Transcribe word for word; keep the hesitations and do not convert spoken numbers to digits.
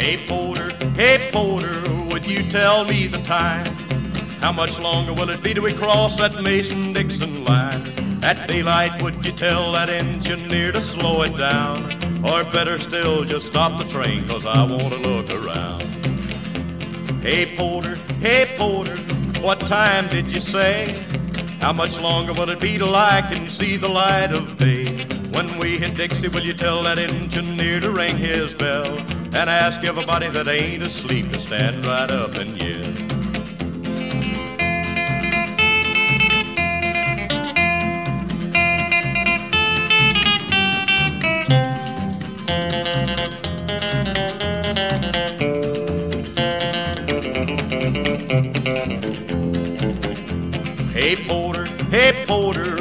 Hey porter, hey porter, would you tell me the time? How much longer will it be till we cross that Mason-Dixon line? At daylight, would you tell that engineer to slow it down? Or better still, just stop the train, 'cause I want to look around. Hey porter, hey porter, what time did you say? How much longer will it be till I can see the light of day? When we hit Dixie, will you tell that engineer to ring his bell and ask everybody that ain't asleep to stand right up and yell?